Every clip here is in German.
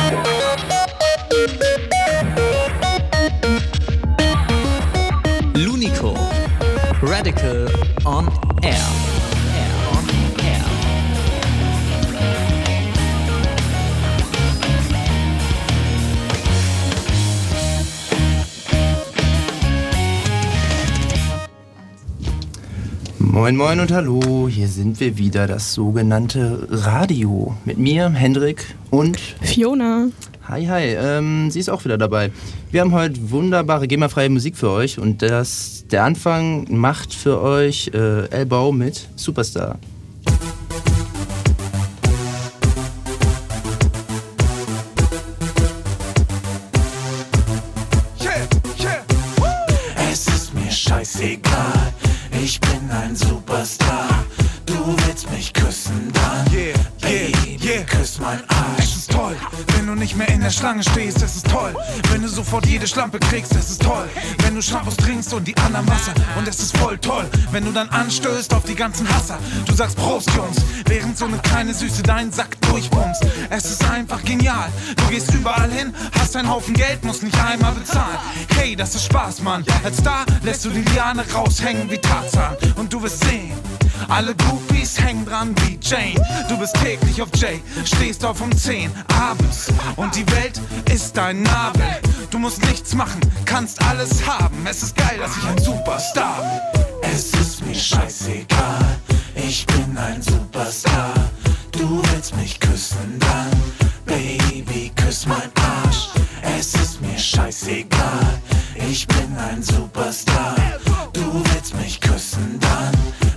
Lunico, Radical on Air. Moin moin und hallo, hier sind wir wieder, das sogenannte Radio. Mit mir, Hendrik und Fiona. Hi, hi, sie ist auch wieder dabei. Wir haben heute wunderbare GEMA-freie Musik für euch und der Anfang macht für euch Elbau mit Superstar. Es ist mir scheißegal, ich bin ein Superstar. Du willst mich küssen, dann Baby, küss mein Arsch. Es ist toll, wenn du nicht mehr in der Schlange stehst, es ist toll. Wenn du sofort jede Schlampe kriegst, es ist toll. Wenn du Shampoos trinkst und die anderen Wasser, und es ist voll toll. Wenn du dann anstößt auf die ganzen Hasser, du sagst Prost, Jungs, während so eine kleine Süße deinen Sack durchpumpst. Es ist einfach genial, du gehst überall hin, hast einen Haufen Geld, musst nicht einmal bezahlen. Hey, das ist Spaß, Mann. Als Star lässt du die Liane raushängen wie Tarzan. Und du wirst sehen, alle Groupies hängen dran wie Jane. Du bist täglich auf Jay, stehst auf um 10 abends und die Welt ist dein Nabel. Du musst nichts machen, kannst alles haben. Es ist geil, dass ich ein Superstar bin. Es ist mir scheißegal, ich bin ein Superstar. Du willst mich küssen, dann Baby, küss mein Arsch. Es ist mir scheißegal, ich bin ein Superstar. Du willst mich küssen, dann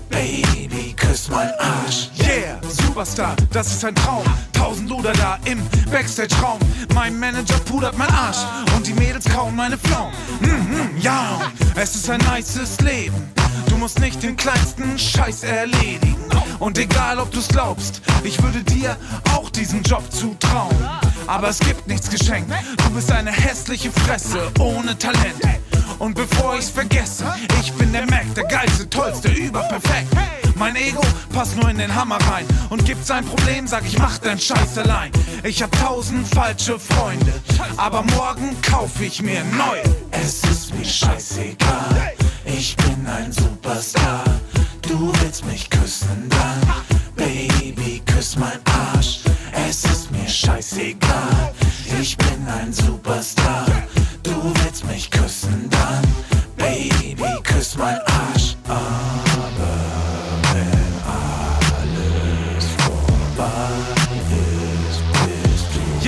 Baby, küss mein Arsch. Yeah, Superstar, das ist ein Traum. 1000 Luder da im Backstage-Raum. Mein Manager pudert mein Arsch und die Mädels kauen meine Pflaumen. Ja, es ist ein nices Leben. Du musst nicht den kleinsten Scheiß erledigen. Und egal ob du's glaubst, ich würde dir auch diesen Job zutrauen. Aber es gibt nichts geschenkt. Du bist eine hässliche Fresse ohne Talent. Und bevor ich's vergesse, ich bin der Mac, der geilste, tollste, überperfekt. Mein Ego passt nur in den Hammer rein. Und gibt's ein Problem, sag ich, mach deinen Scheiß allein. Ich hab 1000 falsche Freunde, aber morgen kauf ich mir neue. Es ist mir scheißegal, ich bin ein Superstar. Du willst mich küssen, dann Baby, küss mein Arsch. Es ist mir scheißegal, ich bin ein Superstar. Du willst mich küssen, dann Baby, küss mein Arsch. Aber wenn alles vorbei ist, bist du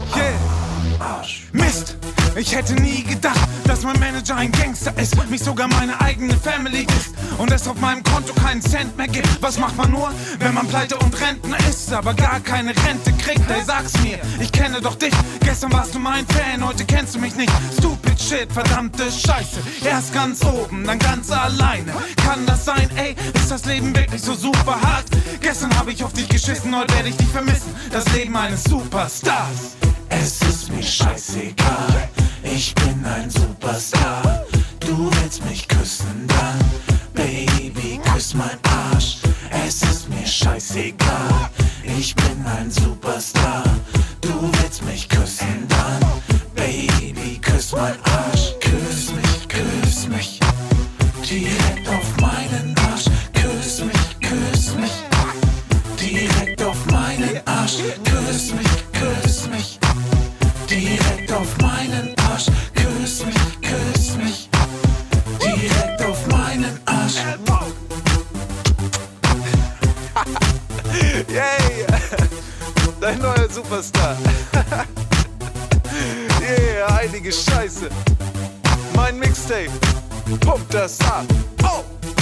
am Arsch. Mist! Ich hätte nie gedacht, dass mein Manager ein Gangster ist, mich sogar meine eigene Family ist und es auf meinem Konto keinen Cent mehr gibt. Was macht man nur, wenn man pleite und Rentner ist, aber gar keine Rente kriegt? Ey, sag's mir, ich kenne doch dich. Gestern warst du mein Fan, heute kennst du mich nicht. Stupid shit, verdammte Scheiße. Erst ganz oben, dann ganz alleine. Kann das sein, ey? Ist das Leben wirklich so super hart? Gestern habe ich auf dich geschissen, heute werde ich dich vermissen. Das Leben eines Superstars. Es ist mir scheißegal, ich bin ein Superstar. Du willst mich küssen, dann Baby, küss mein Arsch. Es ist mir scheißegal, ich bin ein Superstar. Du willst mich küssen, dann Baby, küss mein Arsch. Küss mich, direkt auf meinen Arsch. Küss mich, direkt auf meinen Arsch. Küss mich, direkt auf meinen Arsch. Küss mich, direkt auf meinen Arsch. Yay! Dein neuer Superstar. Yeah, heilige Scheiße. Mein Mixtape. Pump das ab. Oh!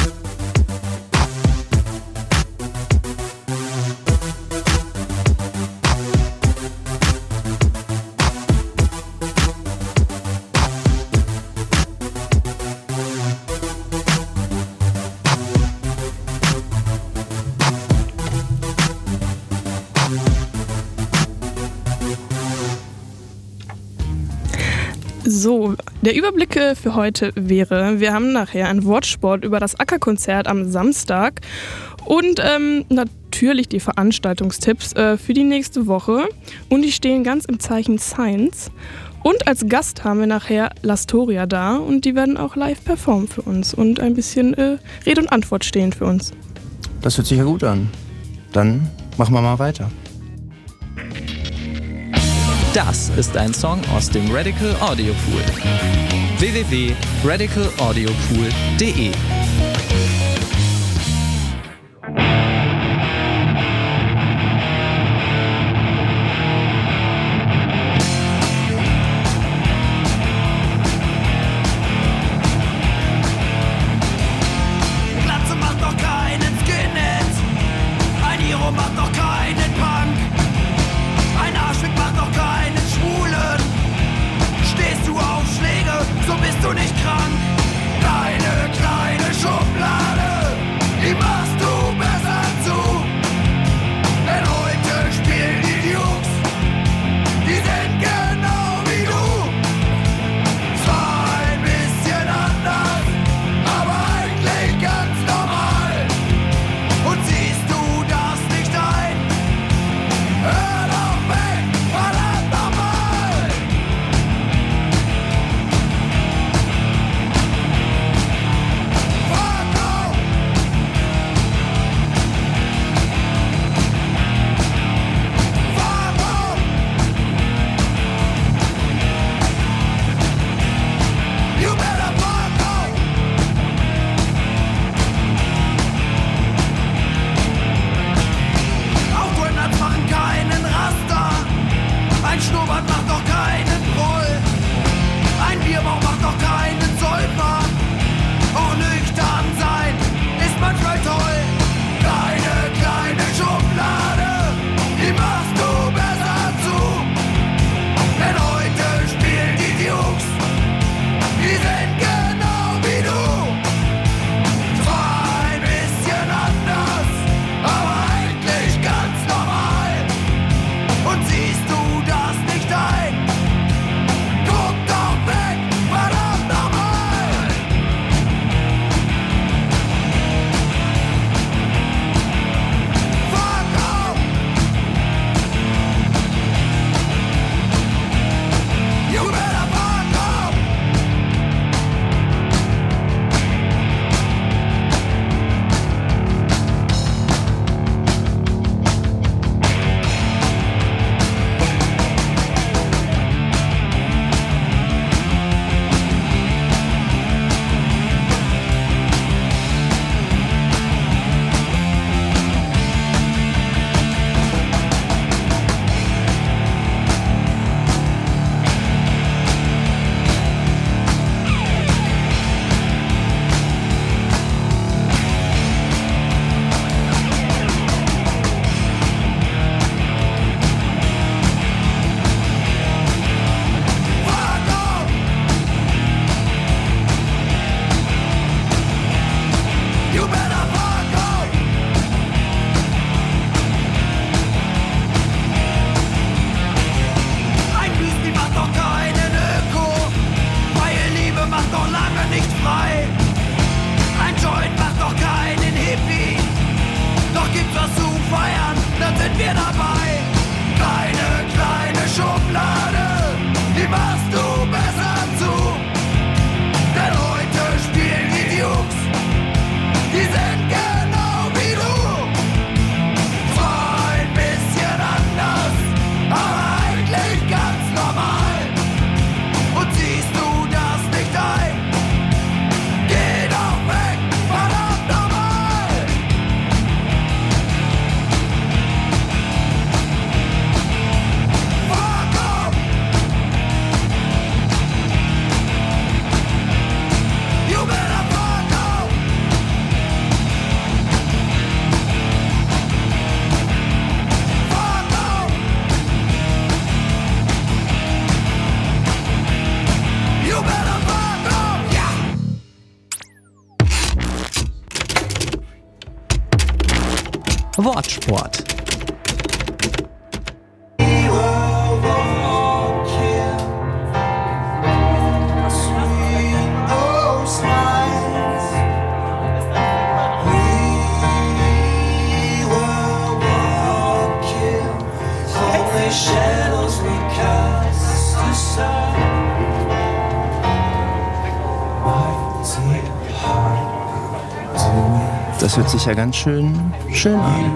So, der Überblick für heute wäre, wir haben nachher einen Wortsport über das Acker-Konzert am Samstag und natürlich die Veranstaltungstipps für die nächste Woche und die stehen ganz im Zeichen Science. Und als Gast haben wir nachher L'Astoria da und die werden auch live performen für uns und ein bisschen Rede und Antwort stehen für uns. Das hört sich ja gut an. Dann machen wir mal weiter. Das ist ein Song aus dem Radical Audio Pool. www.radicalaudiopool.de Glatze macht doch keinen Skinhead, ein Iro macht doch keinen Punk, ein Arschfick macht doch keinen Schwulen. Stehst du auf Schläge, so bist du nicht krank. Deine kleine Schublade, die machst du besser zu. Denn heute spielen die Jungs, die sind genau wie du. Zwar ein bisschen anders, aber eigentlich ganz normal. Und siehst du das nicht ein? Hör doch weg, verdammt nochmal! Fuck off! Fuck off! You better fuck off! Autohändler machen keinen Raster. Ein Schnurrbart macht doch keinen Proll. Ein Bierbauch macht doch keinen Säufer. Auch nüchtern sein ist manchmal toll. Deine kleine Schublade, die machst du besser zu. Denn heute spielen die Jungs, die sind genau wie du. Zwar ein bisschen anders, aber eigentlich ganz normal. Und siehst du das nicht ein? Guck doch weg, verdammt nochmal! Fuck off! You better fuck off! Fuck off! You better fuck off! Ein Müsli macht doch keinen Öko. Freie Liebe macht doch lange nicht frei. Ein Joint macht doch keinen Hippie. Doch gibt's was zu feiern, dann sind wir dabei. Deine kleine Schublade, die machst du besser zu. Denn heute spielen die Jungs, die sind genau wie du. Zwar ein bisschen anders, aber eigentlich ganz normal. Und siehst du das nicht ein? Geh doch weg, verdammt nochmal! Fuck off! You better fuck off! Fuck off! You better fuck off! Yeah! Wortsport. We were Das hört sich ja ganz schön an.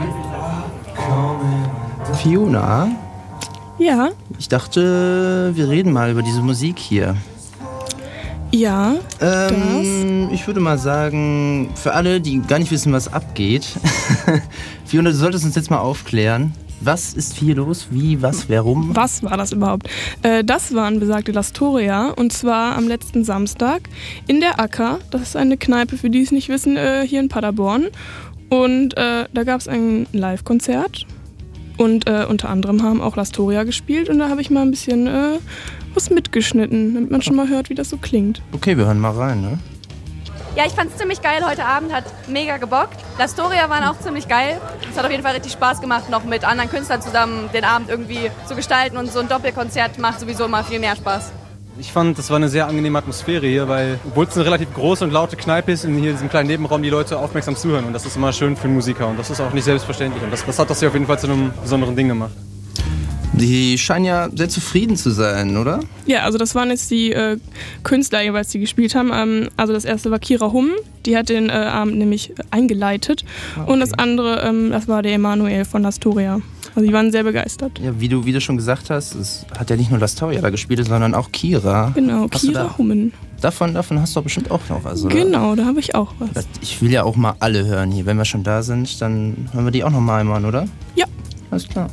Fiona? Ja? Ich dachte, wir reden mal über diese Musik hier. Ja, ich würde mal sagen, für alle, die gar nicht wissen, was abgeht, Fiona, du solltest uns jetzt mal aufklären. Was ist hier los? Wie, was, warum? Was war das überhaupt? Das waren besagte Lastoria und zwar am letzten Samstag in der Acker. Das ist eine Kneipe, für die es nicht wissen, hier in Paderborn. Und da gab es ein Live-Konzert und unter anderem haben auch Lastoria gespielt und da habe ich mal ein bisschen was mitgeschnitten, damit man schon mal hört, wie das so klingt. Okay, wir hören mal rein, ne? Ja, ich fand's ziemlich geil heute Abend, hat mega gebockt. Lastoria waren auch ziemlich geil. Es hat auf jeden Fall richtig Spaß gemacht, noch mit anderen Künstlern zusammen den Abend irgendwie zu gestalten und so ein Doppelkonzert macht sowieso immer viel mehr Spaß. Ich fand, das war eine sehr angenehme Atmosphäre hier, weil, obwohl es eine relativ große und laute Kneipe ist, in diesem kleinen Nebenraum die Leute aufmerksam zuhören und das ist immer schön für einen Musiker und das ist auch nicht selbstverständlich und das hat das hier auf jeden Fall zu einem besonderen Ding gemacht. Die scheinen ja sehr zufrieden zu sein, oder? Ja, also das waren jetzt die Künstler jeweils, die gespielt haben. Also das erste war Kira Humm, die hat den Abend nämlich eingeleitet. Okay. Und das andere, das war der Emanuel von Lastoria. Also die waren sehr begeistert. Ja, wie du schon gesagt hast, es hat ja nicht nur Lastoria da gespielt, sondern auch Kira. Genau, hast Kira Hummen. Davon hast du doch bestimmt auch noch was, oder? Genau, da habe ich auch was. Ich will ja auch mal alle hören hier. Wenn wir schon da sind, dann hören wir die auch noch mal einmal, oder? Ja. Alles klar.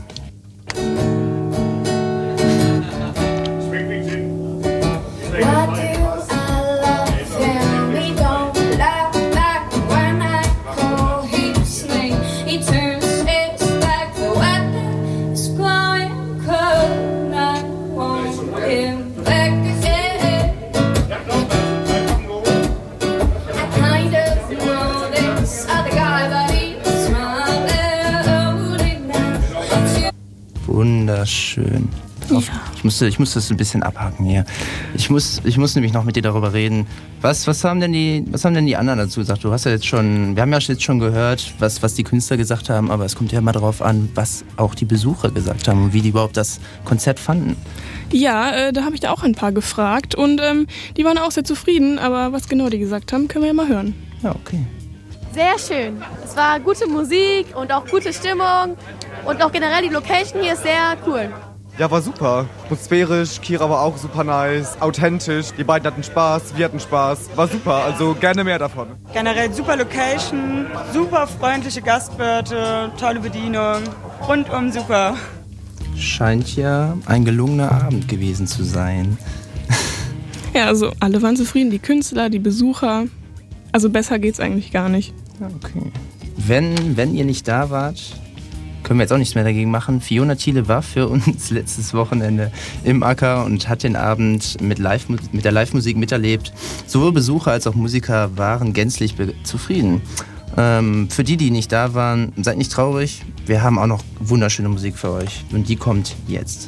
Wunderschön. Ja. Ich muss das ein bisschen abhaken hier. Ich muss nämlich noch mit dir darüber reden. Was haben denn die anderen dazu gesagt? Wir haben ja jetzt schon gehört, was die Künstler gesagt haben, aber es kommt ja immer darauf an, was auch die Besucher gesagt haben und wie die überhaupt das Konzert fanden. Ja, da habe ich da auch ein paar gefragt und die waren auch sehr zufrieden, aber was genau die gesagt haben, können wir ja mal hören. Ja, okay. Sehr schön. Es war gute Musik und auch gute Stimmung und auch generell die Location hier ist sehr cool. Ja, war super. Atmosphärisch, Kira war auch super nice, authentisch. Die beiden hatten Spaß, wir hatten Spaß. War super, also gerne mehr davon. Generell super Location, super freundliche Gastwirte, tolle Bedienung, rundum super. Scheint ja ein gelungener Abend gewesen zu sein. Ja, also alle waren zufrieden, die Künstler, die Besucher. Also besser geht's eigentlich gar nicht. Ja, okay. Wenn ihr nicht da wart, können wir jetzt auch nichts mehr dagegen machen. Fiona Thiele war für uns letztes Wochenende im Acker und hat den Abend mit der Live-Musik miterlebt. Sowohl Besucher als auch Musiker waren gänzlich zufrieden. Für die nicht da waren, seid nicht traurig. Wir haben auch noch wunderschöne Musik für euch und die kommt jetzt.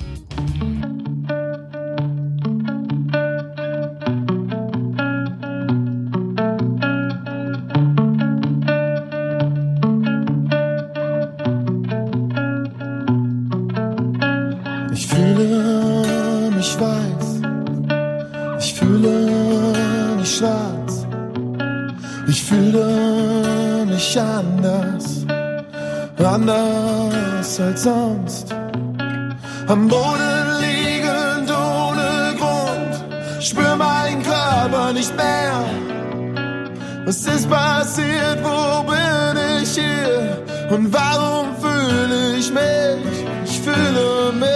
Ich fühle mich weiß, ich fühle mich schwarz, ich fühle mich anders als sonst. Am Boden liegend ohne Grund, spür meinen Körper nicht mehr. Was ist passiert, wo bin ich hier und warum fühle ich mich? Ich fühle mich.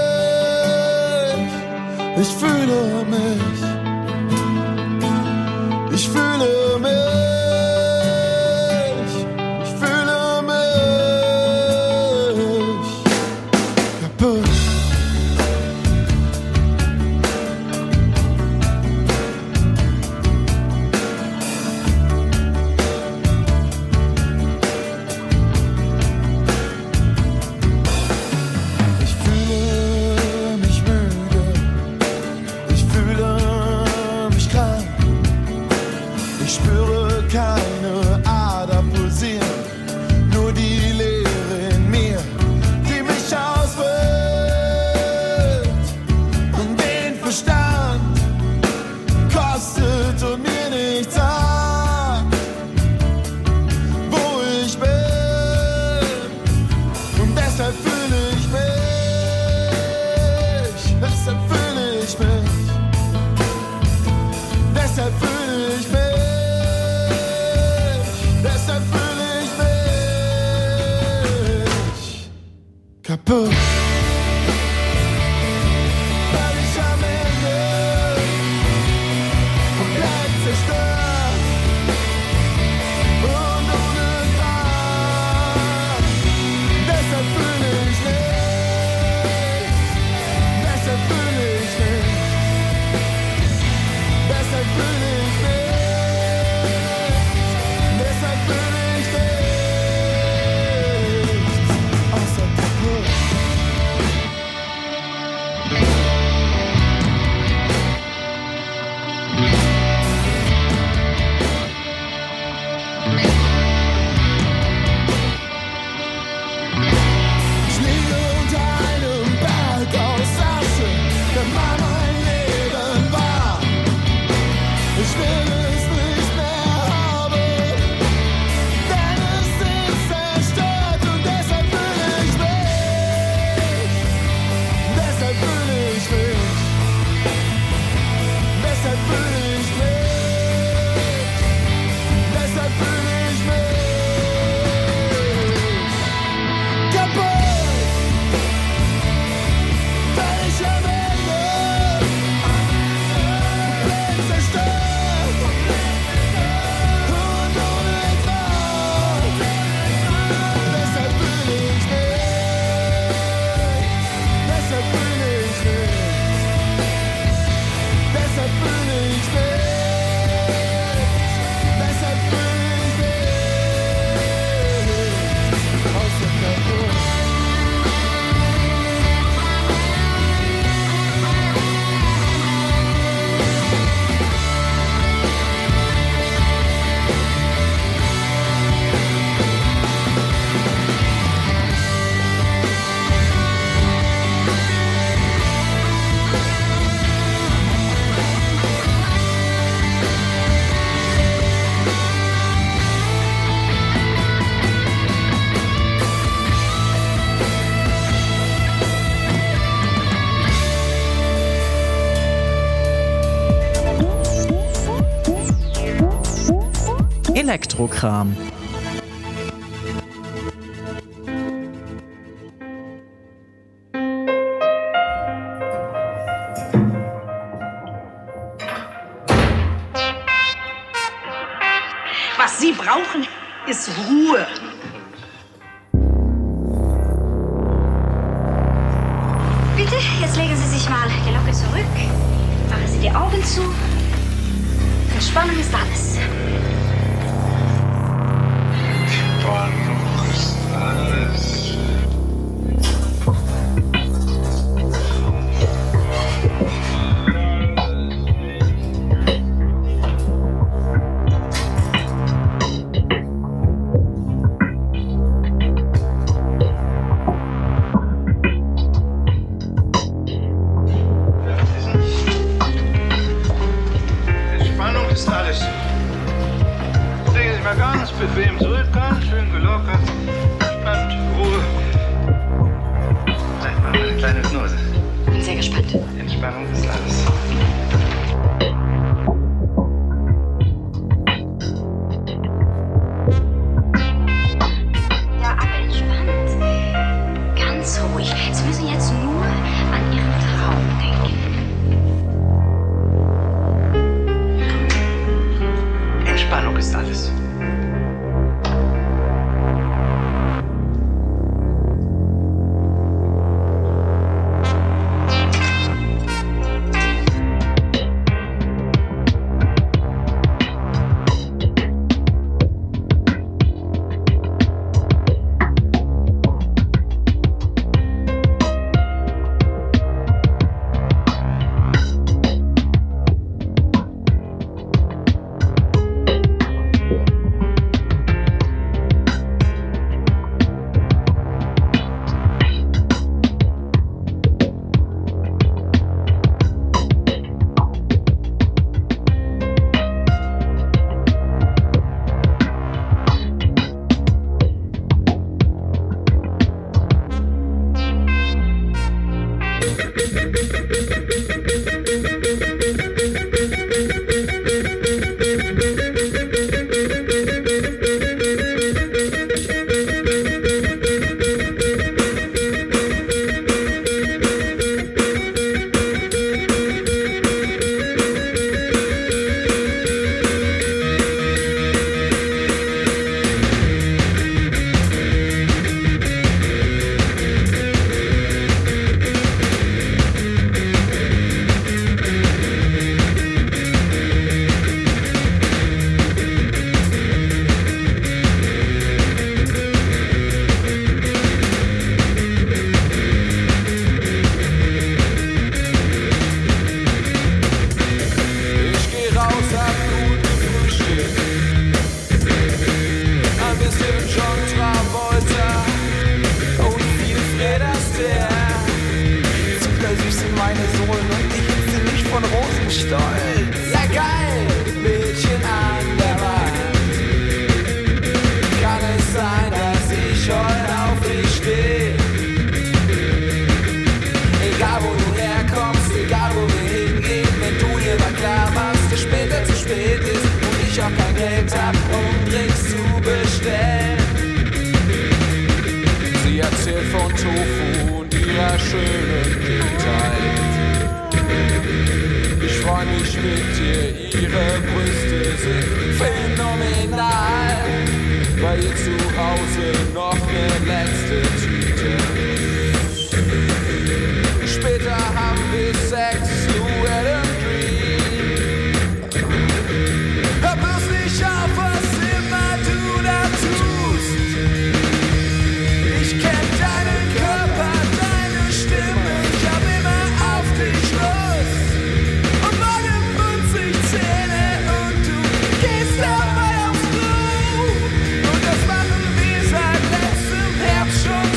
Ich fühle mich, ich fühle mich, ich fühle mich kaputt. Ich fühle mich müde. Ich fühle mich krank, ich spüre Elektrokram. Was Sie brauchen, ist Ruhe. Bitte, jetzt legen Sie sich mal die Locke zurück. Machen Sie die Augen zu. Entspannung ist alles. Entspannung ist alles. Bequem zurück, ganz schön gelockert, entspannt, Ruhe. Vielleicht mal eine kleine Hypnose. Bin sehr gespannt. Entspannung ist alles. Ja, aber entspannt. Ganz ruhig. Sie müssen jetzt nur an Ihren Traum denken. Entspannung ist alles. Und das machen wir seit letztem Herbst schon.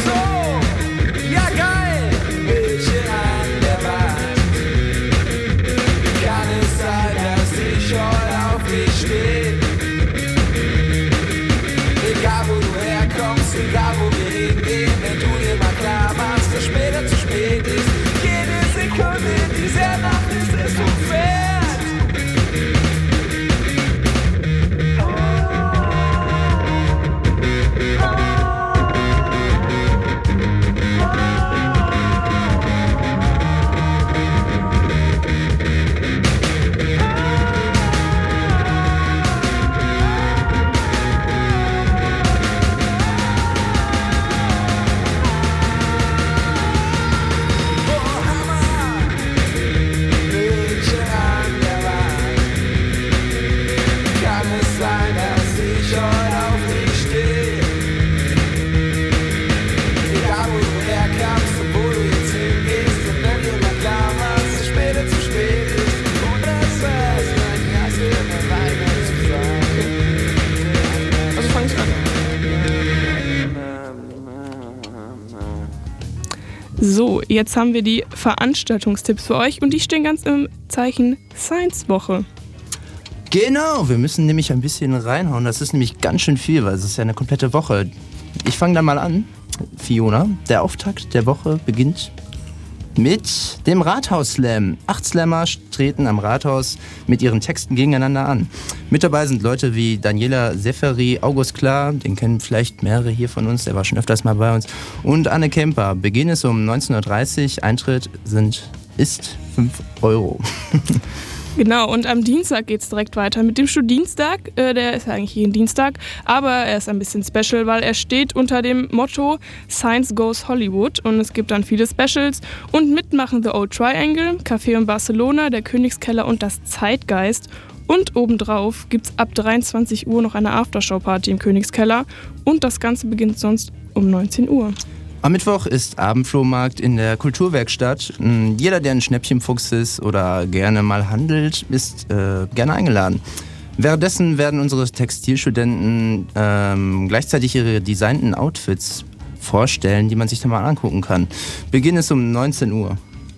Jetzt haben wir die Veranstaltungstipps für euch und die stehen ganz im Zeichen Science-Woche. Genau, wir müssen nämlich ein bisschen reinhauen. Das ist nämlich ganz schön viel, weil es ist ja eine komplette Woche. Ich fange da mal an, Fiona. Der Auftakt der Woche beginnt mit dem Rathaus-Slam. 8 Slammer treten am Rathaus mit ihren Texten gegeneinander an. Mit dabei sind Leute wie Daniela Seferi, August Klar, den kennen vielleicht mehrere hier von uns, der war schon öfters mal bei uns, und Anne Kemper. Beginn ist um 19.30 Uhr, Eintritt ist 5 €. Genau, und am Dienstag geht's direkt weiter mit dem Studienstag. Der ist ja eigentlich jeden Dienstag, aber er ist ein bisschen special, weil er steht unter dem Motto Science Goes Hollywood und es gibt dann viele Specials und mitmachen The Old Triangle, Café in Barcelona, der Königskeller und das Zeitgeist. Und obendrauf gibt's ab 23 Uhr noch eine Aftershow-Party im Königskeller und das Ganze beginnt sonst um 19 Uhr. Am Mittwoch ist Abendflohmarkt in der Kulturwerkstatt. Jeder, der ein Schnäppchenfuchs ist oder gerne mal handelt, ist gerne eingeladen. Währenddessen werden unsere Textilstudenten gleichzeitig ihre designten Outfits vorstellen, die man sich dann mal angucken kann. Beginn ist um 19 Uhr.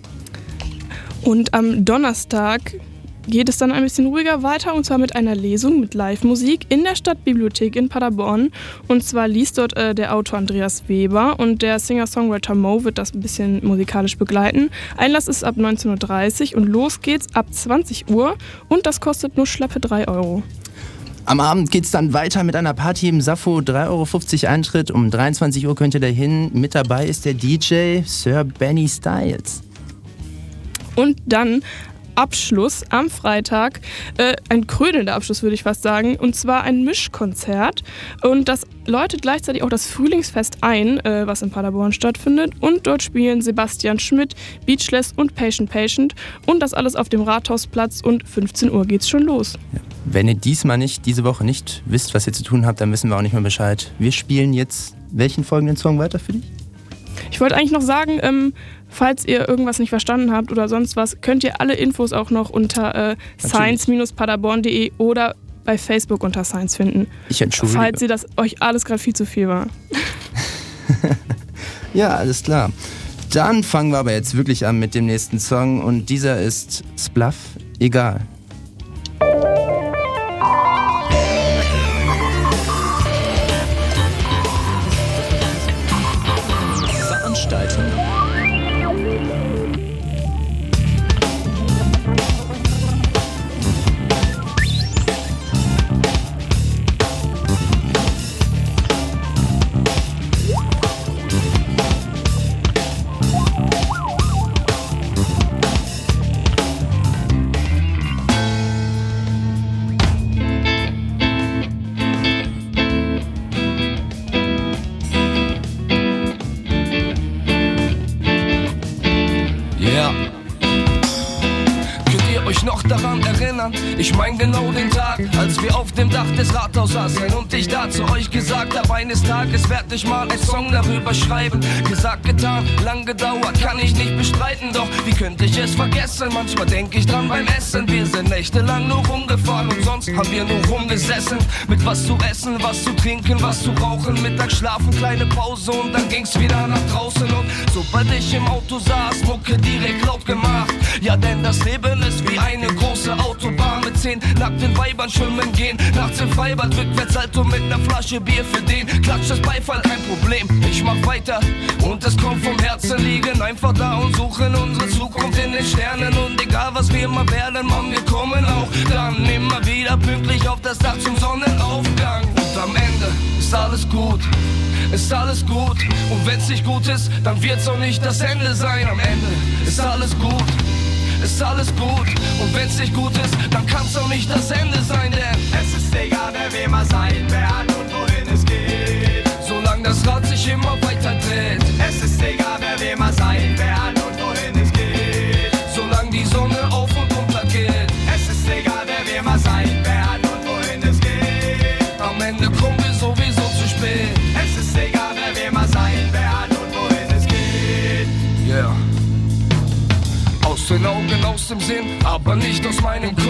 Und am Donnerstag geht es dann ein bisschen ruhiger weiter und zwar mit einer Lesung mit Live-Musik in der Stadtbibliothek in Paderborn. Und zwar liest dort der Autor Andreas Weber und der Singer-Songwriter Mo wird das ein bisschen musikalisch begleiten. Einlass ist ab 19.30 Uhr und los geht's ab 20 Uhr und das kostet nur schlappe 3 €. Am Abend geht's dann weiter mit einer Party im Sappho, 3,50 € Eintritt. Um 23 Uhr könnt ihr da hin. Mit dabei ist der DJ Sir Benny Styles. Und dann Abschluss am Freitag, ein krönender Abschluss würde ich fast sagen, und zwar ein Mischkonzert und das läutet gleichzeitig auch das Frühlingsfest ein, was in Paderborn stattfindet und dort spielen Sebastian Schmidt, Beachless und Patient und das alles auf dem Rathausplatz und 15 Uhr geht's schon los. Ja. Wenn ihr diese Woche nicht wisst, was ihr zu tun habt, dann wissen wir auch nicht mehr Bescheid. Wir spielen jetzt welchen folgenden Song weiter für dich? Ich wollte eigentlich noch sagen, falls ihr irgendwas nicht verstanden habt oder sonst was, könnt ihr alle Infos auch noch unter science-paderborn.de oder bei Facebook unter Science finden. Ich entschuldige. Falls ihr das euch alles gerade viel zu viel war. Ja, alles klar. Dann fangen wir aber jetzt wirklich an mit dem nächsten Song und dieser ist Splaff, egal. Ich mein genau den Tag, als wir auf dem Dach des Rathauses saßen und ich da zu euch gesagt hab, eines Tages werd ich mal einen Song darüber schreiben. Gesagt, getan, lang gedauert, kann ich nicht bestreiten, doch wie könnte ich es vergessen? Manchmal denk ich dran beim Essen, wir sind nächtelang nur rumgefahren und sonst haben wir nur rumgesessen. Mit was zu essen, was zu trinken, was zu rauchen, Mittag schlafen, kleine Pause und dann ging's wieder nach draußen und sobald ich im Auto saß, Mucke direkt laut gemacht. Ja, denn das Leben ist wie eine große Autobahn mit 10 nackten Weibern schwimmen gehen. Nachts im Freibad, Rückwärtssalto mit ner Flasche Bier für den. Klatscht das Beifall, kein Problem, ich mach weiter. Und es kommt vom Herzen, liegen einfach da und suchen unsere Zukunft in den Sternen. Und egal was wir immer werden, Mann, wir kommen auch dann immer wieder pünktlich auf das Dach zum Sonnenaufgang. Und am Ende ist alles gut, ist alles gut. Und wenn's nicht gut ist, dann wird's auch nicht das Ende sein. Am Ende ist alles gut, ist alles gut. Und wenn's nicht gut ist, dann kann's auch nicht das Ende sein, denn es ist egal, wer wir mal sein werden und wohin es geht. Solange das Rad sich immer weiter dreht. Es ist egal, wer wir mal sein werden und wohin es geht. Solange die Sonne auf und runter geht. Es ist egal, wer wir mal sein werden und wohin es geht. Am Ende kommen wir sowieso zu spät. Es ist egal, wer wir mal sein werden und wohin es geht. Yeah. Aus den Augen, aus dem Sinn, aber nicht aus meinem Kopf.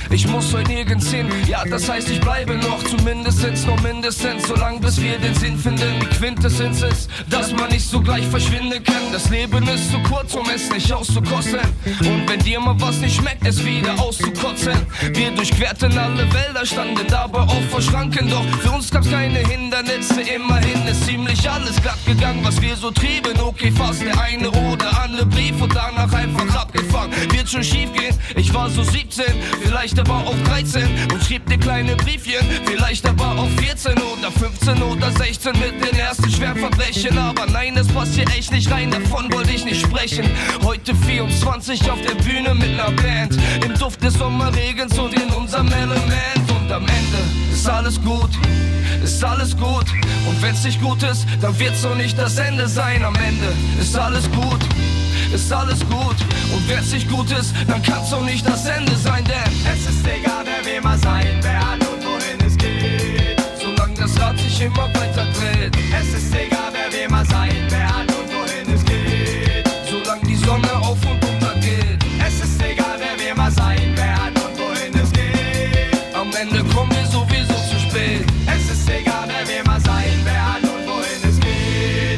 ich muss heute nirgends hin. Ja, das heißt, ich bleibe noch noch mindestens, solange bis wir den Sinn finden. Die Quintessenz ist, dass man nicht so gleich verschwinden kann. Das Leben ist zu kurz, um es nicht auszukosten. Und wenn dir mal was nicht schmeckt, es wieder auszukotzen. Wir durchquerten alle Wälder, standen dabei auch vor Schranken. Doch für uns gab's keine Hindernisse, immerhin ist ziemlich alles glatt gegangen, was wir so trieben. Okay, fast der eine oder andere Brief und danach einfach abgefangen. Wird schon schief gehen, ich war so 17, vielleicht aber auch 13 und schrieb dir kleine Briefchen, vielleicht aber auch 14 oder 15 oder 16 mit den ersten Schwerverbrechen. Aber nein, das passt hier echt nicht rein, davon wollte ich nicht sprechen. Heute 24 auf der Bühne mit ner Band, im Duft des Sommerregens und in unserem Element. Und am Ende ist alles gut, ist alles gut. Und wenn's nicht gut ist, dann wird's auch nicht das Ende sein. Am Ende ist alles gut, ist alles gut. Und wenn's nicht gut ist, dann kann's auch nicht das Ende sein. Denn es ist egal, wer wir mal sein werden und wohin es geht, solange das Rad sich immer weiter dreht. Es ist egal, wer wir mal sein werden und wohin es geht, solange die Sonne auf und unter geht. Es ist egal, wer wir mal sein werden und wohin es geht, am Ende kommen wir sowieso zu spät. Es ist egal, wer wir mal sein werden und wohin es geht.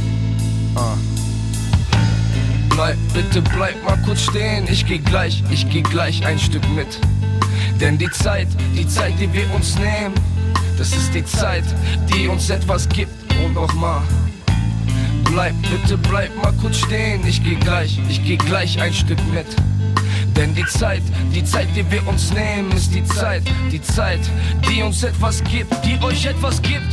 Bitte bleib mal kurz stehen, ich geh gleich ein Stück mit. Denn die Zeit, die wir uns nehmen, das ist die Zeit, die uns etwas gibt. Und nochmal, bitte bleib mal kurz stehen, ich geh gleich ein Stück mit. Denn die Zeit, die wir uns nehmen, ist die Zeit, die uns etwas gibt, die euch etwas gibt.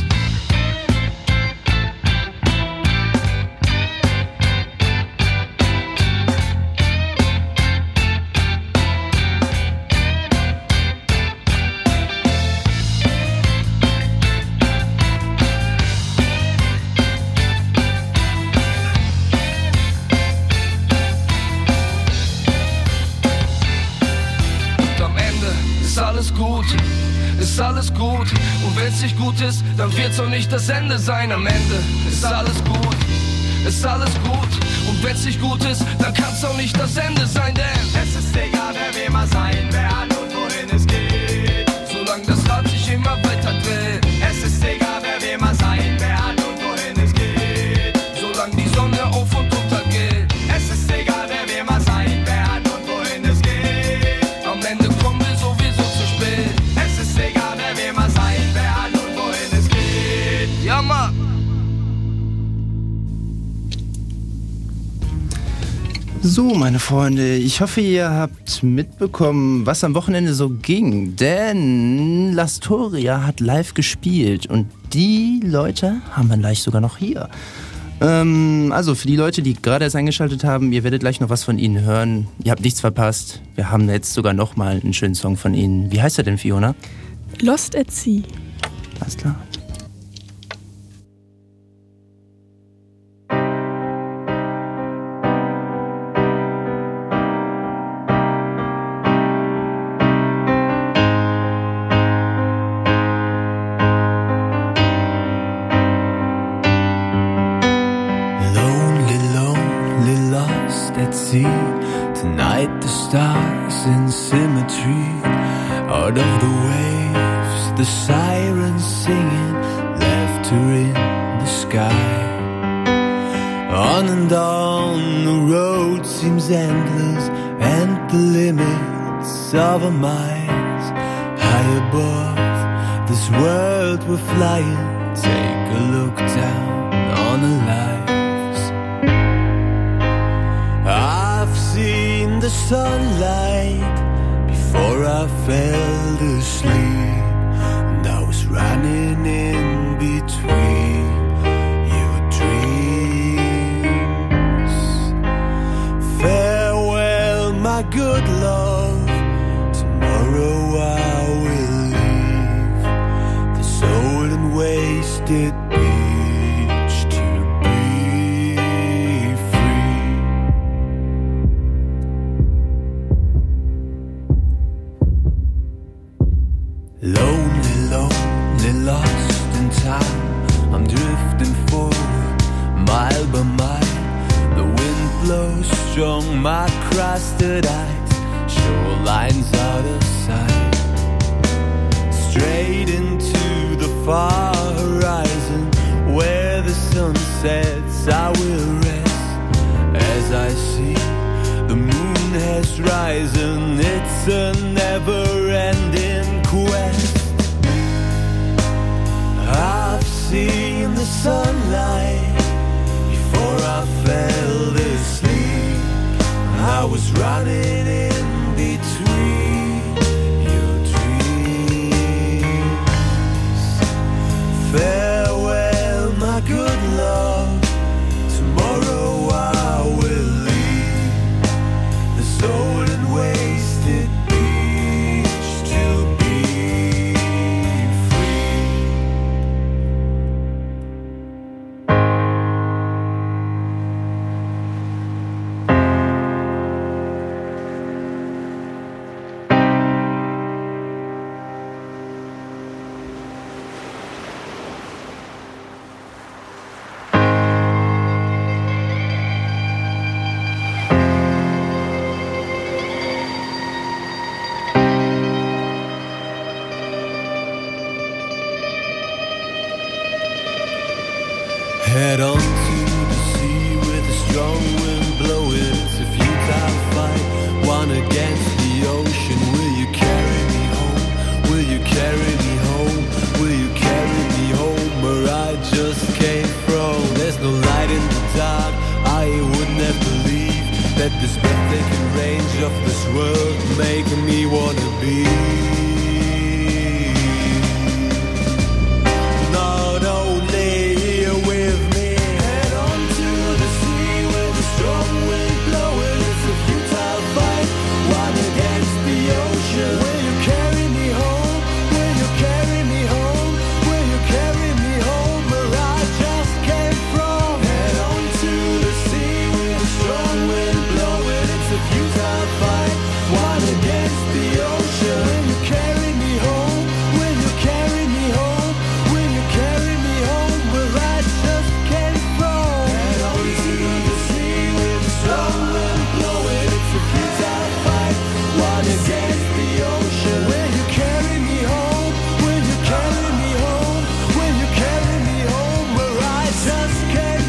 Ist alles gut, und wenn's nicht gut ist, dann wird's auch nicht das Ende sein. Am Ende ist alles gut, ist alles gut, und wenn's nicht gut ist, dann kann's auch nicht das Ende sein. Denn es ist egal, wer wir mal sein werden und wohin es geht, solange das Rad sich immer weiter dreht. Es ist egal, wer wir mal sein werden und wohin es geht, solange die Sonne auf und unter geht. Es ist egal, wer wir mal sein werden und wohin es geht, am Ende kommen wir sowieso zu spät. Es ist egal, wer wir mal sein werden und wohin es geht. Ja, Mann. So, meine Freunde, ich hoffe, ihr habt mitbekommen, was am Wochenende so ging. Denn Lastoria hat live gespielt und die Leute haben wir gleich sogar noch hier. Also für die Leute, die gerade erst eingeschaltet haben, ihr werdet gleich noch was von ihnen hören. Ihr habt nichts verpasst. Wir haben jetzt sogar noch mal einen schönen Song von ihnen. Wie heißt er denn, Fiona? Lost at Sea. Alles klar. Tonight the stars in symmetry, out of the waves the sirens singing laughter in the sky. On and on the road seems endless, and the limits of our minds. High above this world we're flying, take a look down on our lives. I've seen the sunlight before I fell asleep, and I was running in between your dreams. Farewell, my good love, tomorrow I will leave the soul and wasted beach to be free. Lonely, lonely, lost in time, I'm drifting forward, mile by mile. The wind blows strong, my crusted eyes shoreline's out of sight. Straight into the far horizon, where the sun sets, I will rest. As I see the moon has risen, it's a never-ending quest. I've seen the sunlight before I fell asleep. I was running in between your dreams. Farewell, my good love. Tomorrow I will leave this old and wasted beach to be free. Head on to the sea with a strong wind blowing. It's a futile fight, one against the ocean. Will you carry me home? Will you carry me home? Will you carry me home where I just came from? There's no light in the dark. I wouldn't have believed that this breathtaking range of this world make me wanna be. Not only here with me, head on to the sea with a strong wind blowing. It's a futile fight, one against the ocean. Will you carry me home? Will you carry me home? Will you carry me home where I just came from? Head on to the sea with a strong wind blowing. It's a futile fight, one against the ocean. Will you carry me home? Will you carry me home? Will you carry me home where I just came from? Head on to the sea with a strong wind blowing. It's a futile fight, one against the ocean. Will you carry me home? Will you carry me home? Will you carry me home where I just came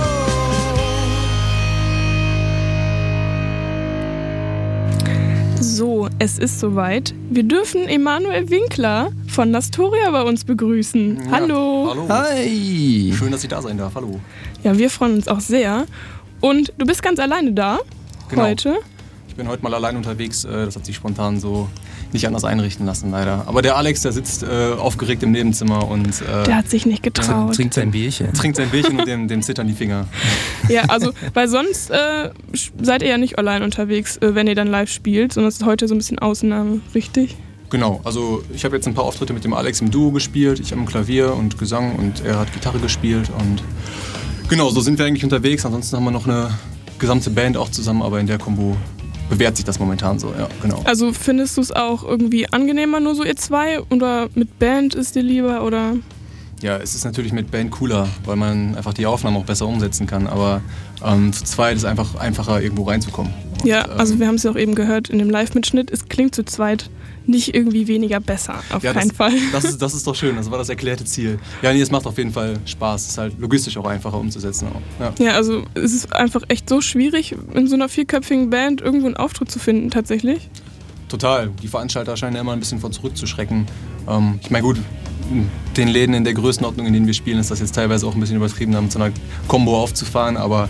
from? So, es ist soweit. Wir dürfen Emanuel Winkler von Lastoria bei uns begrüßen. Ja, Hallo. hallo. Hi. Schön, dass ich da sein darf. Hallo. Ja, wir freuen uns auch sehr. Und du bist ganz alleine da heute. Ich bin heute mal allein unterwegs. Das hat sich spontan so nicht anders einrichten lassen, leider. Aber der Alex, der sitzt aufgeregt im Nebenzimmer und Der hat sich nicht getraut. Trinkt sein Bierchen. Trinkt sein Bierchen und dem zittern die Finger. Ja, also, weil sonst seid ihr ja nicht allein unterwegs, wenn ihr dann live spielt, sondern es ist heute so ein bisschen Ausnahme, richtig? Genau, also ich habe jetzt ein paar Auftritte mit dem Alex im Duo gespielt. Ich am Klavier und Gesang und er hat Gitarre gespielt. Und genau, so sind wir eigentlich unterwegs. Ansonsten haben wir noch eine gesamte Band auch zusammen, aber in der Kombo bewährt sich das momentan so, ja, genau. Also findest du es auch irgendwie angenehmer, nur so ihr zwei? Oder mit Band ist dir lieber, oder? Ja, es ist natürlich mit Band cooler, weil man einfach die Aufnahmen auch besser umsetzen kann. Aber zu zweit ist einfach einfacher, irgendwo reinzukommen. Und, ja, also wir haben es ja auch eben gehört in dem Live-Mitschnitt, es klingt zu zweit nicht irgendwie weniger besser, auf keinen Fall. Das ist doch schön, das war das erklärte Ziel. Ja, nee, es macht auf jeden Fall Spaß, es ist halt logistisch auch einfacher umzusetzen. Auch. Ja, also es ist einfach echt so schwierig, in so einer vierköpfigen Band irgendwo einen Auftritt zu finden, tatsächlich. Total, die Veranstalter scheinen ja immer ein bisschen vor zurückzuschrecken. Ich meine gut, den Läden in der Größenordnung, in denen wir spielen, ist das jetzt teilweise auch ein bisschen übertrieben, da mit so einer Combo aufzufahren, aber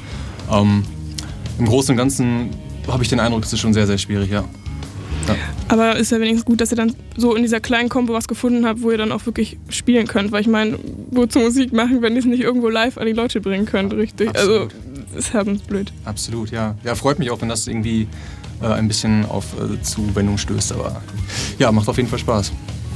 im Großen und Ganzen habe ich den Eindruck, es ist schon sehr, sehr schwierig, ja. Aber ist ja wenigstens gut, dass ihr dann so in dieser kleinen Kombo was gefunden habt, wo ihr dann auch wirklich spielen könnt. Weil ich meine, wozu Musik machen, wenn ihr es nicht irgendwo live an die Leute bringen könnt, richtig? Absolut. Also, ist herzensblöd. Absolut, ja. Ja, freut mich auch, wenn das irgendwie ein bisschen auf Zuwendung stößt. Aber ja, macht auf jeden Fall Spaß.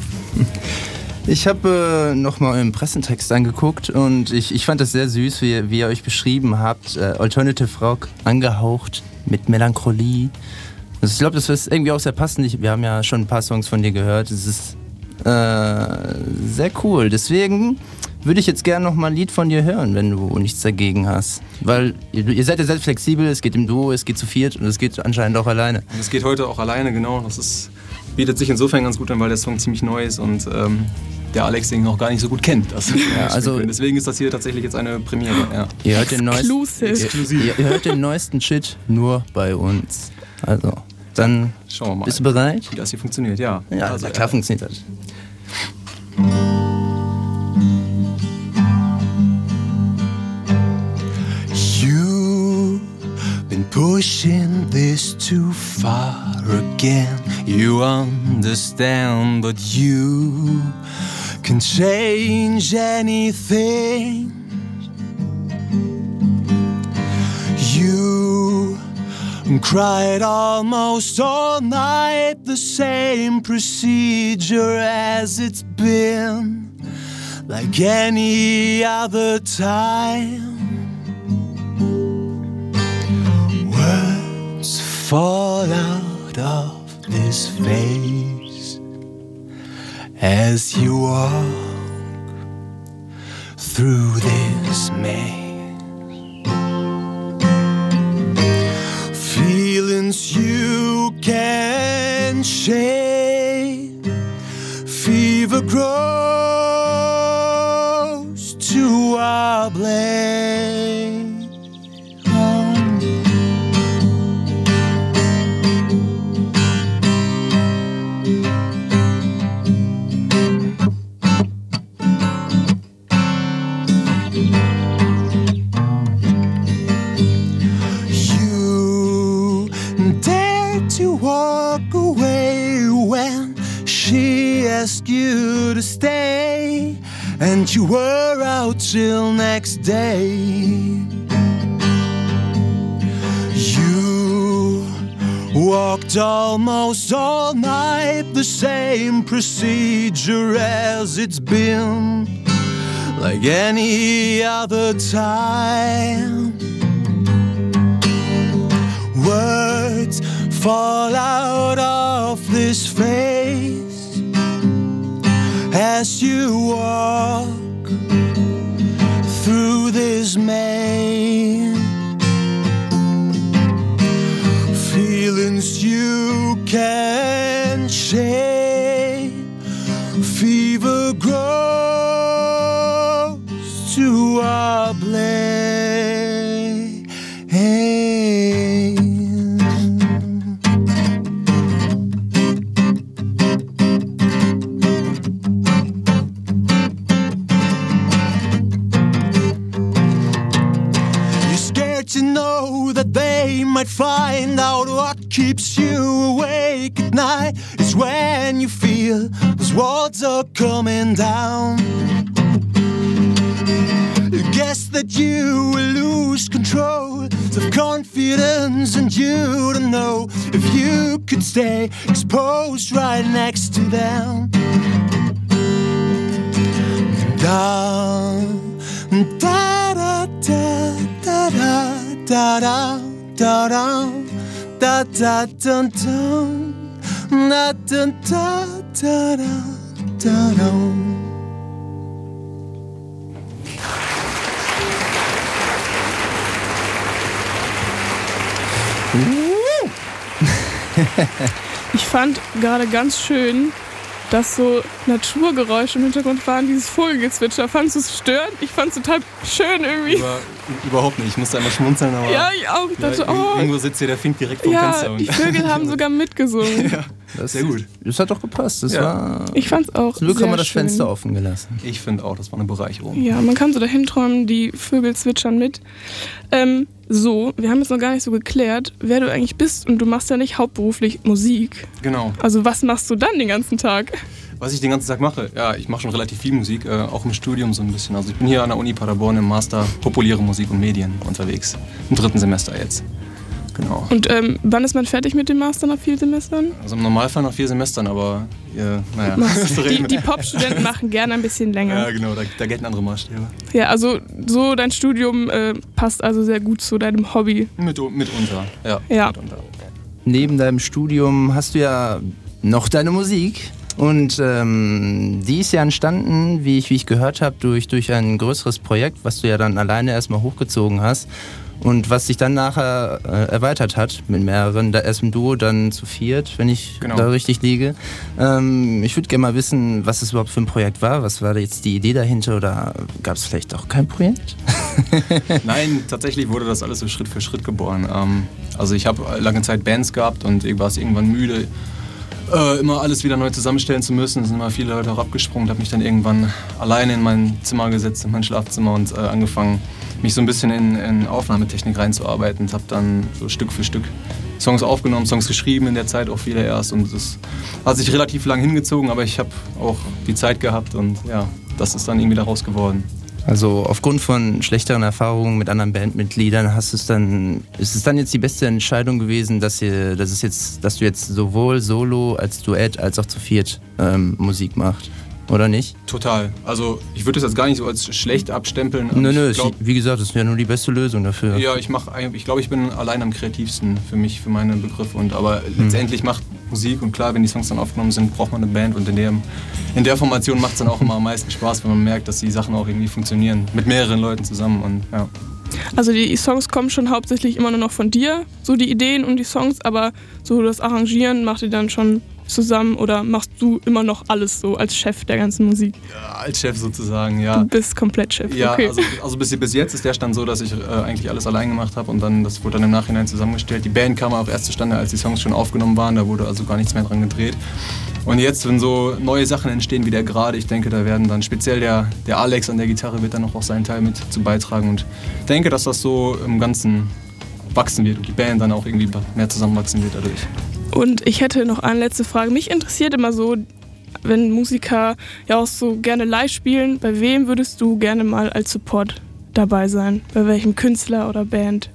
Ich habe nochmal euren Pressetext angeguckt und ich fand das sehr süß, wie ihr euch beschrieben habt. Alternative Rock angehaucht mit Melancholie. Also ich glaube, das ist irgendwie auch sehr passend. Wir haben ja schon ein paar Songs von dir gehört. Es ist sehr cool. Deswegen würde ich jetzt gerne noch mal ein Lied von dir hören, wenn du nichts dagegen hast. Weil ihr seid ja selbst flexibel, es geht im Duo, es geht zu viert und es geht anscheinend auch alleine. Und es geht heute auch alleine, genau. Bietet sich insofern ganz gut an, weil der Song ziemlich neu ist und der Alex den noch gar nicht so gut kennt. Deswegen ist das hier tatsächlich jetzt eine Premiere. Ja. Ihr hört den neuesten Shit nur bei uns. Also, dann schauen wir mal. Bist du bereit? Wie das hier funktioniert, ja. Ja, also, klar funktioniert das. You've been pushing this too far again. You understand, but you can change anything. You cried almost all night, the same procedure as it's been, like any other time. Words fall out of this face as you walk through this maze. Feelings you can't shake, fever grows to a blaze. Walk away when she asked you to stay, and you were out till next day. You walked almost all night, the same procedure as it's been, like any other time. Words fall out of this face as you walk through this maze. Feelings you can't shake, fever grows to a blaze. To know that they might find out what keeps you awake at night is when you feel those walls are coming down. You guess that you will lose control of confidence, and you don't know if you could stay exposed right next to them. Down, da da da da da. Da da da da da da da da da da da da. Ich fand gerade ganz schön, dass so Naturgeräusche im Hintergrund waren, dieses Vogelgezwitscher. Fandest du es störend? Ich fand es total schön irgendwie. Überhaupt nicht. Ich musste einmal schmunzeln, aber... Ja, ich auch. Ich dachte, irgendwo sitzt hier der Fink direkt vom Fenster. Die Vögel haben sogar mitgesungen. Ja, das sehr gut. Das hat doch gepasst. Ich fand's auch zum Glück sehr haben wir das schön. Fenster offen gelassen. Ich finde auch, das war eine Bereicherung. Ja, man kann so dahin träumen, die Vögel zwitschern mit. So, wir haben jetzt noch gar nicht so geklärt, wer du eigentlich bist, und du machst ja nicht hauptberuflich Musik. Genau. Also was machst du dann den ganzen Tag? Was ich den ganzen Tag mache? Ja, ich mache schon relativ viel Musik, auch im Studium so ein bisschen. Also ich bin hier an der Uni Paderborn im Master Populäre Musik und Medien unterwegs. Im 3. Semester jetzt. Genau. Und wann ist man fertig mit dem Master nach 4 Semestern? Also im Normalfall nach 4 Semestern, aber naja. Die Popstudenten machen gerne ein bisschen länger. Ja, genau, da gelten andere Maßstäbe. Ja, also so dein Studium passt also sehr gut zu deinem Hobby. Mitunter, ja. Ja. Neben deinem Studium hast du ja noch deine Musik. Und die ist ja entstanden, wie ich gehört habe, durch ein größeres Projekt, was du ja dann alleine erstmal hochgezogen hast. Und was sich dann nachher erweitert hat mit mehreren, da erst im Duo, dann zu viert, wenn ich da richtig liege. Ich würde gerne mal wissen, was es überhaupt für ein Projekt war. Was war da jetzt die Idee dahinter oder gab es vielleicht auch kein Projekt? Nein, tatsächlich wurde das alles so Schritt für Schritt geboren. Also ich habe lange Zeit Bands gehabt und ich war irgendwann müde, immer alles wieder neu zusammenstellen zu müssen. Es sind immer viele Leute auch abgesprungen. Habe mich dann irgendwann alleine in mein Zimmer gesetzt, in mein Schlafzimmer und angefangen, mich so ein bisschen in Aufnahmetechnik reinzuarbeiten und habe dann so Stück für Stück Songs aufgenommen, Songs geschrieben, in der Zeit auch viele erst und das hat sich relativ lang hingezogen, aber ich habe auch die Zeit gehabt und ja, das ist dann irgendwie daraus geworden. Also aufgrund von schlechteren Erfahrungen mit anderen Bandmitgliedern ist es dann jetzt die beste Entscheidung gewesen, dass du jetzt sowohl solo als Duett als auch zu viert Musik macht? Oder nicht? Total. Also ich würde das jetzt gar nicht so als schlecht abstempeln. Nö, wie gesagt, das ist ja nur die beste Lösung dafür. Ja, ich glaube, ich bin allein am kreativsten für mich, für meine Begriffe. Aber letztendlich macht Musik und klar, wenn die Songs dann aufgenommen sind, braucht man eine Band und in der Formation macht es dann auch immer am meisten Spaß, wenn man merkt, dass die Sachen auch irgendwie funktionieren. Mit mehreren Leuten zusammen und ja. Also die Songs kommen schon hauptsächlich immer nur noch von dir, so die Ideen und die Songs, aber so das Arrangieren macht ihr dann schon zusammen oder machst du immer noch alles so als Chef der ganzen Musik? Ja, als Chef sozusagen, ja. Du bist komplett Chef, ja, okay. Also bis jetzt ist der Stand so, dass ich eigentlich alles allein gemacht habe und dann das wurde dann im Nachhinein zusammengestellt. Die Band kam auch erst zustande, als die Songs schon aufgenommen waren, da wurde also gar nichts mehr dran gedreht. Und jetzt, wenn so neue Sachen entstehen wie der gerade, ich denke, da werden dann speziell der Alex an der Gitarre wird dann auch seinen Teil mit zu beitragen und ich denke, dass das so im Ganzen wachsen wird und die Band dann auch irgendwie mehr zusammenwachsen wird dadurch. Und ich hätte noch eine letzte Frage. Mich interessiert immer so, wenn Musiker ja auch so gerne live spielen, bei wem würdest du gerne mal als Support dabei sein? Bei welchem Künstler oder Band?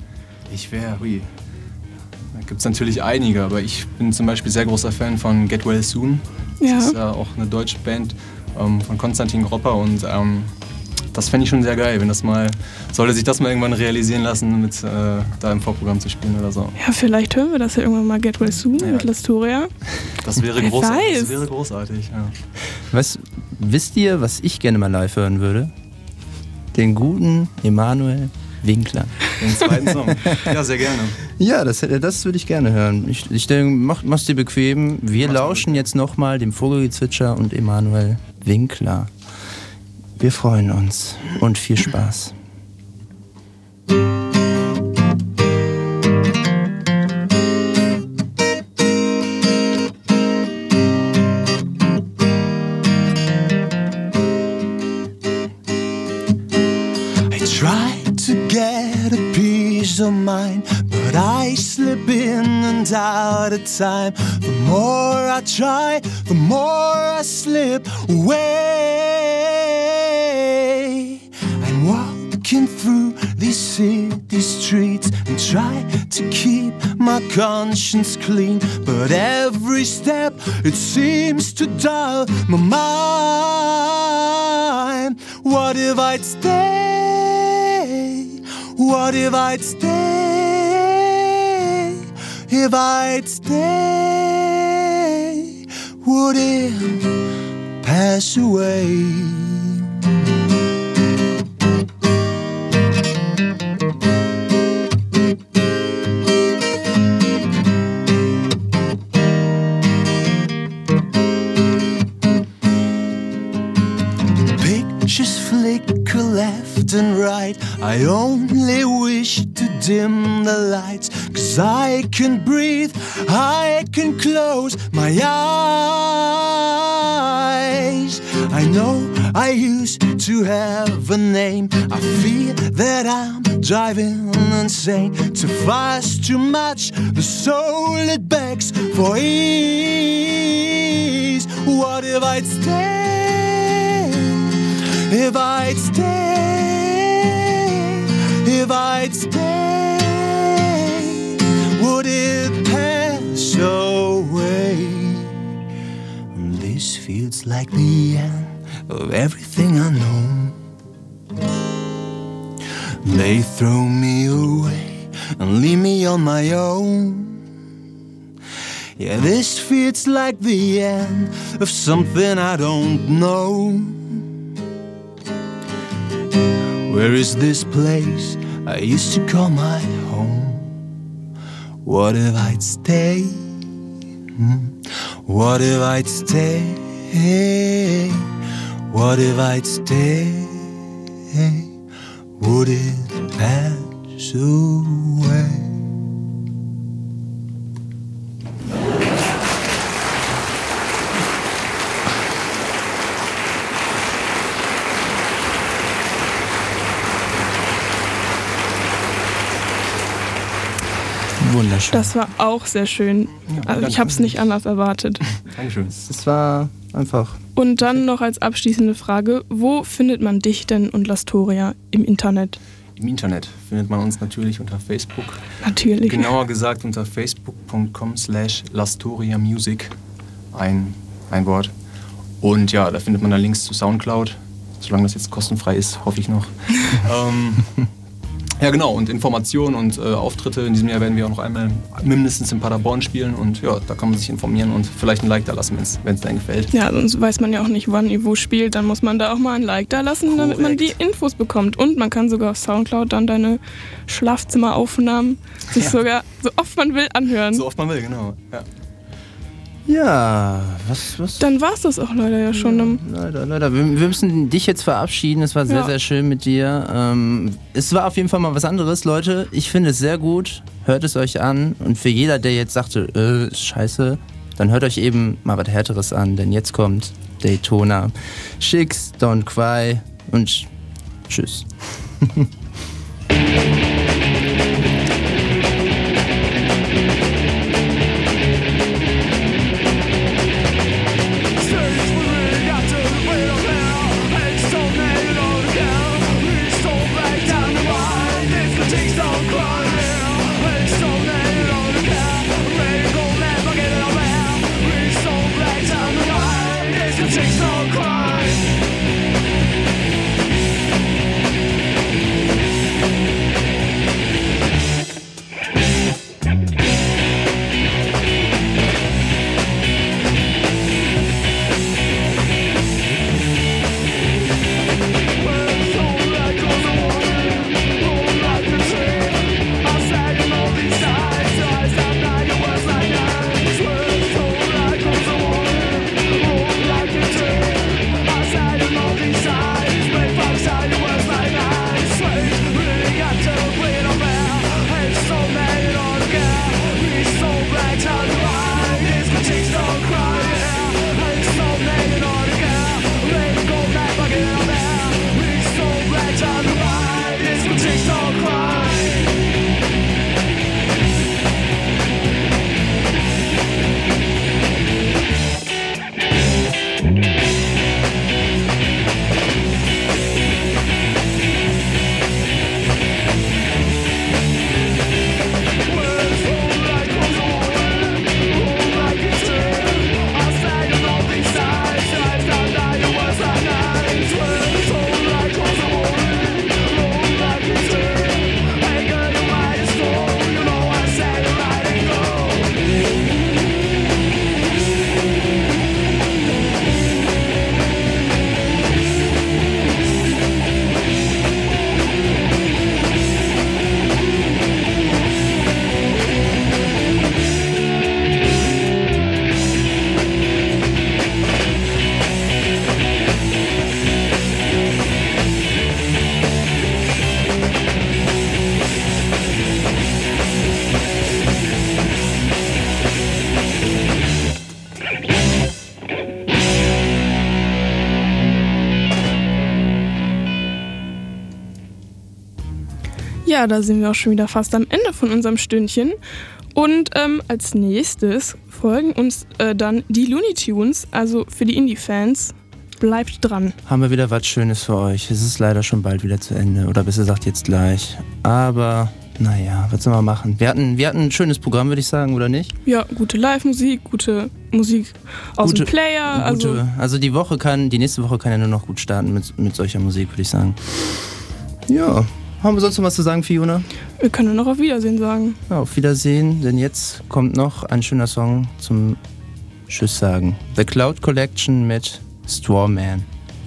Da gibt es natürlich einige, aber ich bin zum Beispiel sehr großer Fan von Get Well Soon. Das ist ja auch eine deutsche Band von Konstantin Gropper und das fände ich schon sehr geil, wenn sollte sich das mal irgendwann realisieren lassen, mit da im Vorprogramm zu spielen oder so. Ja, vielleicht hören wir das ja irgendwann mal, Get Well Soon mit Lastoria. Das wäre großartig. Das wäre großartig, ja. Wisst ihr, was ich gerne mal live hören würde? Den guten Emanuel Winkler. Den zweiten Song. Ja, sehr gerne. Ja, das würde ich gerne hören. Ich denke, mach's dir bequem. Wir lauschen jetzt nochmal dem Vogelgezwitscher und Emanuel Winkler. Wir freuen uns und viel Spaß. Of mine, but I slip in and out of time. The more I try, the more I slip away. I'm walking through these city streets and try to keep my conscience clean, but every step it seems to dull my mind. What if I'd stay? What if I'd stay? If I'd stay, would it pass away? Pictures flicker left and right. I only wish to dim the lights, 'cause I can breathe, I can close my eyes. I know I used to have a name. I fear that I'm driving insane. Too fast, too much, the soul it begs for ease. What if I'd stay? If I'd stay, if I'd stay, would it pass away? This feels like the end of everything I know. They throw me away and leave me on my own. Yeah, this feels like the end of something I don't know. Where is this place I used to call my home? What if I'd stay? What if I'd stay? What if I'd stay? Would it pass away? Wunderschön. Das war auch sehr schön. Also ich habe es nicht anders erwartet. Dankeschön. Es war einfach. Und dann noch als abschließende Frage, wo findet man dich denn und Lastoria im Internet? Im Internet findet man uns natürlich unter Facebook. Natürlich. Genauer gesagt unter facebook.com/LastoriaMusic. Ein Wort. Und ja, da findet man dann Links zu Soundcloud. Solange das jetzt kostenfrei ist, hoffe ich noch. Ja genau, und Informationen und Auftritte. In diesem Jahr werden wir auch noch einmal mindestens in Paderborn spielen. Und ja, da kann man sich informieren und vielleicht ein Like da lassen, wenn es einem gefällt. Ja, sonst weiß man ja auch nicht, wann ihr wo spielt. Dann muss man da auch mal ein Like da lassen, damit man die Infos bekommt. Und man kann sogar auf Soundcloud dann deine Schlafzimmeraufnahmen sich sogar so oft man will anhören. So oft man will, genau. Ja. Ja, was? Dann war's das auch leider ja schon. Leider. Wir müssen dich jetzt verabschieden. Es war sehr, sehr schön mit dir. Es war auf jeden Fall mal was anderes, Leute. Ich finde es sehr gut. Hört es euch an. Und für jeder, der jetzt sagte, scheiße, dann hört euch eben mal was Härteres an. Denn jetzt kommt Daytona. Schicks, Don't Cry und tschüss. Ja, da sind wir auch schon wieder fast am Ende von unserem Stündchen. Und als nächstes folgen uns dann die Looney Tunes, also für die Indie-Fans. Bleibt dran. Haben wir wieder was Schönes für euch. Es ist leider schon bald wieder zu Ende. Oder besser gesagt jetzt gleich. Aber, naja, was soll man machen? Wir hatten ein schönes Programm, würde ich sagen, oder nicht? Ja, gute Live-Musik, gute Musik aus dem Player. Also die nächste Woche kann ja nur noch gut starten mit solcher Musik, würde ich sagen. Ja. Haben wir sonst noch was zu sagen, Fiona? Wir können noch auf Wiedersehen sagen. Ja, auf Wiedersehen, denn jetzt kommt noch ein schöner Song zum Tschüss sagen. The Cloud Collection mit Straw Man.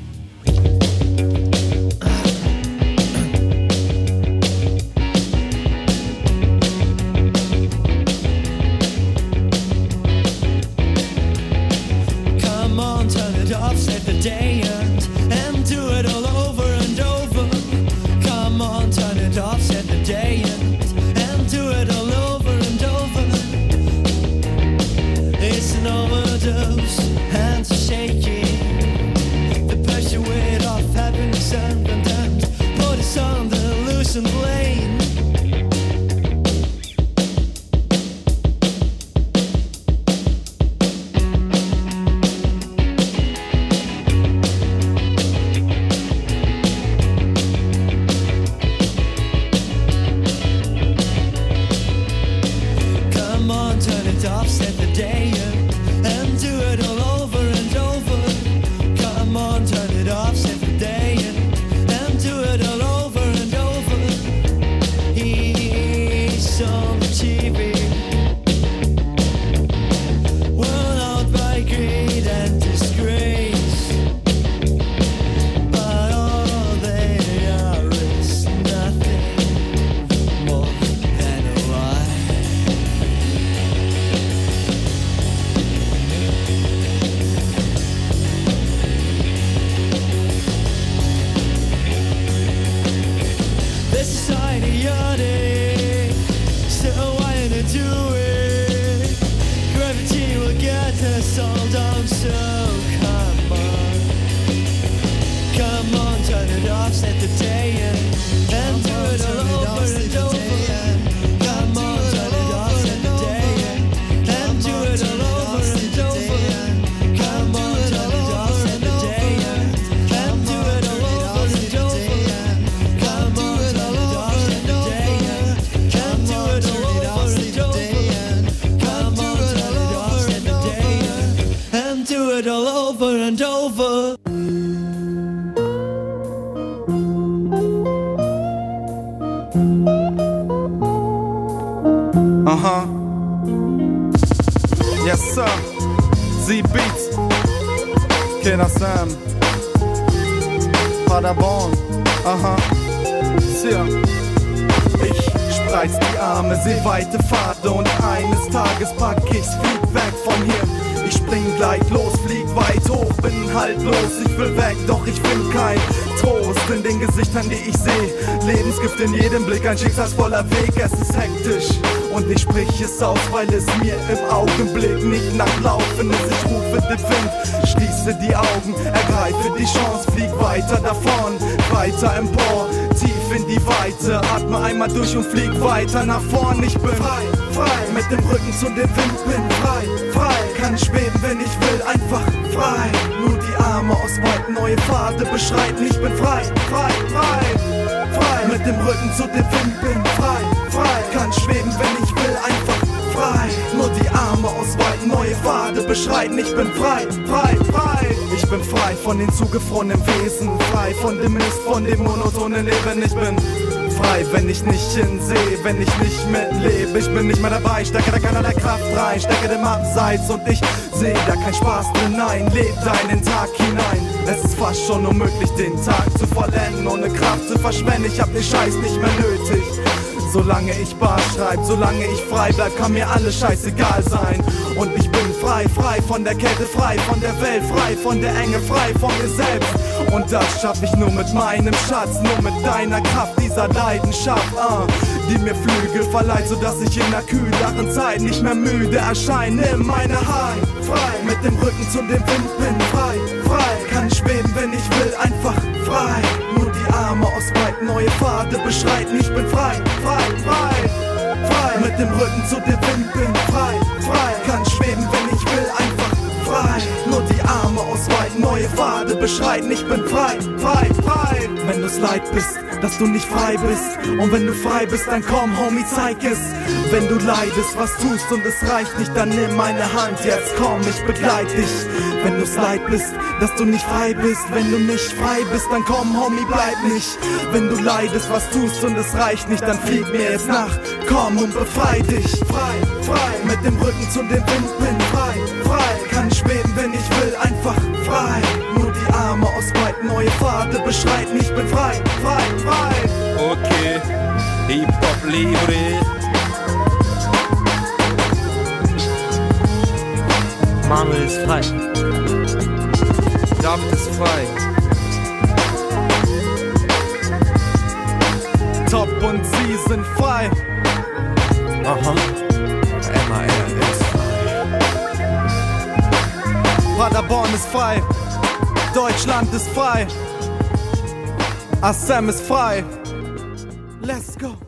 Yes, sir. Z-Beats. Kenner Sam. Paderborn. Aha. Sia. Ich spreiz die Arme, seh weite Pfade und eines Tages pack ich's, flieg weg von hier. Ich spring gleich los, flieg weit hoch, bin haltlos, ich will weg, doch ich find kein Trost in den Gesichtern, die ich seh. Lebensgift in jedem Blick, ein schicksalsvoller Weg, es ist hektisch und ich sprich es aus, weil es mir im Augenblick nicht nachlaufen ist. Ich rufe den Wind, schließe die Augen, ergreife die Chance, flieg weiter davon, weiter empor, tief in die Weite, atme einmal durch und flieg weiter nach vorn. Ich bin frei, frei, mit dem Rücken zu dem Wind, bin frei, frei, kann schweben, wenn ich will, einfach frei. Nur die Arme ausweiten, neue Pfade beschreiten, ich bin frei, frei, frei, frei, mit dem Rücken zu dem Wind, bin frei, frei, kann schweben, wenn ich will, einfach frei. Nur die Arme ausweiten, neue Pfade beschreiten, ich bin frei, frei, frei. Ich bin frei von den zugefrorenen Wesen, frei von dem Mist, von dem monotonen Leben. Ich bin frei, wenn ich nicht hinsehe, wenn ich nicht mitlebe. Ich bin nicht mehr dabei, stecke da keinerlei Kraft rein, stecke dem Abseits und ich sehe da kein Spaß drin. Nein, leb deinen Tag hinein. Es ist fast schon unmöglich, den Tag zu vollenden, ohne Kraft zu verschwenden. Ich hab den Scheiß nicht mehr nötig. Solange ich Bar schreib, solange ich frei bleib, kann mir alles scheißegal sein. Und ich bin frei, frei von der Kälte, frei von der Welt, frei von der Enge, frei von mir selbst. Und das schaff ich nur mit meinem Schatz, nur mit deiner Kraft, dieser Leidenschaft, die mir Flügel verleiht, sodass ich in einer kühleren Zeit nicht mehr müde erscheine. Nimm meine Hand, frei, mit dem Rücken zu dem Wind, bin frei, frei, kann schweben, wenn ich will, einfach frei. Nur die Arme ausweiten, neue Pfade beschreiten, ich bin frei, frei, frei, frei, mit dem Rücken zu dem Wind, bin frei, frei, kann schweben, wenn ich will, einfach frei. Nur die Arme ausweiten, neue Pfade beschreiten, ich bin frei, frei, frei. Wenn du's leid bist, dass du nicht frei bist, und wenn du frei bist, dann komm, Homie, zeig es. Wenn du leidest, was tust und es reicht nicht, dann nimm meine Hand, jetzt komm, ich begleite dich. Wenn du's leid bist, dass du nicht frei bist, wenn du nicht frei bist, dann komm, Homie, bleib nicht. Wenn du leidest, was tust und es reicht nicht, dann flieg mir jetzt nach, komm und befrei dich. Frei, frei, mit dem Rücken zu dem Wind, bin frei, frei. Kann ich schweben, wenn ich will, einfach frei. Nur die Arme ausbreiten, neue Pfade beschreiten, ich bin frei, frei, frei. Okay, Hip-Hop libre. Manuel ist frei. David ist frei. Top und sie sind frei. Aha. MAR ist frei. Paderborn ist frei. Deutschland ist frei. Assam ist frei. Let's go.